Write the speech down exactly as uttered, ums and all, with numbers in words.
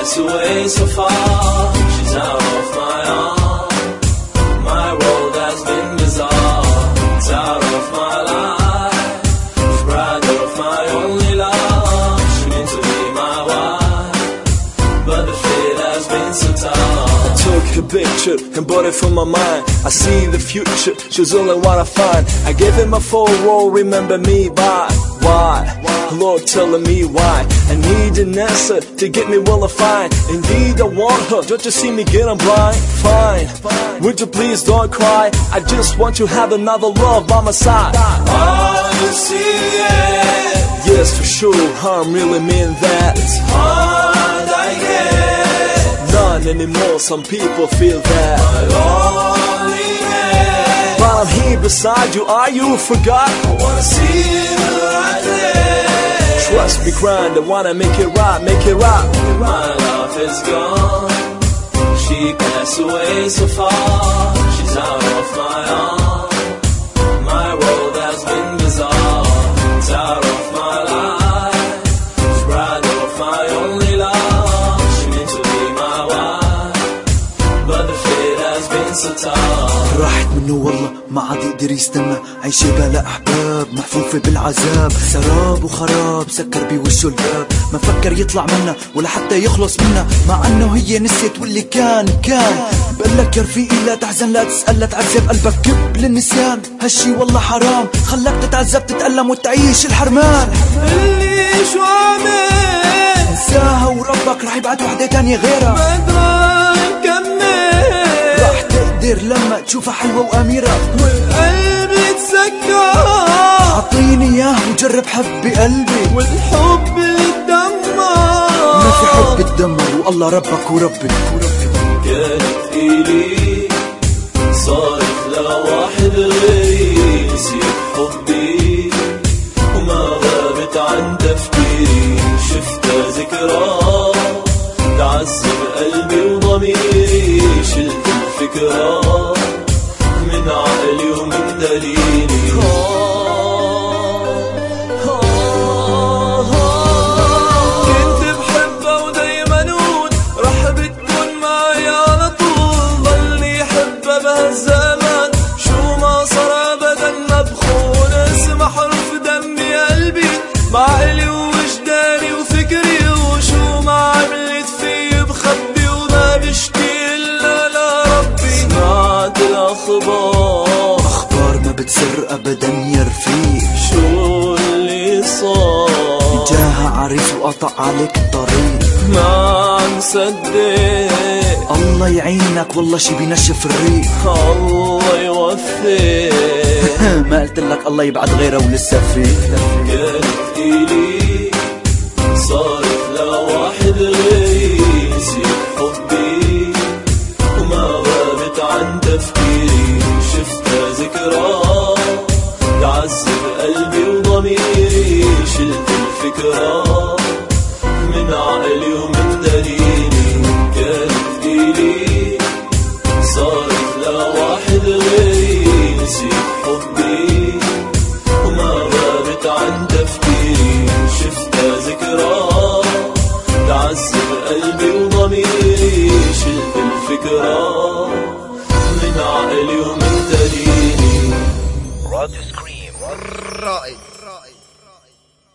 passed away so far. She's out of my arm. My world has been bizarre. It's out of my life. Bride of my only love. She meant to be my wife, but the fate has been so tough. I took her picture and bought it from my mind. I see the future, she's only what I find. I gave him a full role, remember me by why? Lord telling me why. I need an answer to get me well defined. Indeed I want her, don't you see me get I'm blind? Fine, would you please don't cry? I just want to have another love by my side. Are you serious? Yes, for sure, I really mean that. It's hard, I guess. None anymore, some people feel that. My loneliness. While I'm here beside you, are you forgot? I wanna see you right there. Trust me, grind, I wanna make it right, make it right. My love is gone. She passed away so far. She's out of my arm. My world has been bizarre. It's out of my life. She's bride of my only love. She meant to be my wife, but the fate has been so tough. راحت منه والله ما عاد يقدر يستنى. عايشة بلا أحباب محفوفة بالعذاب. سراب وخراب سكر بوشه الباب. ما فكر يطلع منها ولا حتى يخلص منها، مع انه هي نسيت واللي كان كان. بقلك يا رفيقي لا تحزن لا تسأل لا تعذب، قلبك كب للنسيان. هالشي والله حرام، خلاك تتعذب تتألم وتعيش الحرمان. اللي شو عمل انساها وربك رح يبعت وحدة تانية غيرها. بدنا نكمل، رح تقدر لما تشوفها حلوة وأميرة والقلب يتسكر. اعطيني اياه وجرب حب بقلبي، والحب اللي اتدمر. ما في حب اتدمر والله ربك وربي. كانت إلي صارت لواحد غيري. نسيت حبي وما غابت عن تفكيري. شفتها ذكرى تعذب قلبي وضميري. شلت الفكرة من عقلي ومن دليلي. كنت بحبها ودايما نقول رح بتكون معي على طول. ضلني حبها بهالزمان شو ما صار ابدا ما بخون. اسمع حرف دمي قلبي بعقلي ووجداني وفكري. وشو ما عملت في بخبي وما بشكي الا لربي. سمعت الاخبار اخبار ما بتسر ابدا يا رفيق. شو اللي صار؟ جاها عريس وقطع عليك الطريق. ما عم صدق. الله يعينك والله شي بينشف الريق. الله يوفق. ما قلت لك الله يبعد غيره ولسه فيك. كانت إلي صارت لواحد غيري. نسيت حبي وما غابت عن تفكيري. شفتها ذكرى تعذب قلبي وضميري. شلت الفكرة من عقلي ومن دليلي. كانت إلي صارت لواحد غيري. نسيت حبي وما غابت عن تفكيري. شفتها ذكرى تعذب قلبي وضميري. شلت الفكرة من عقلي ومن دليلي. راديو سكريم الرائد.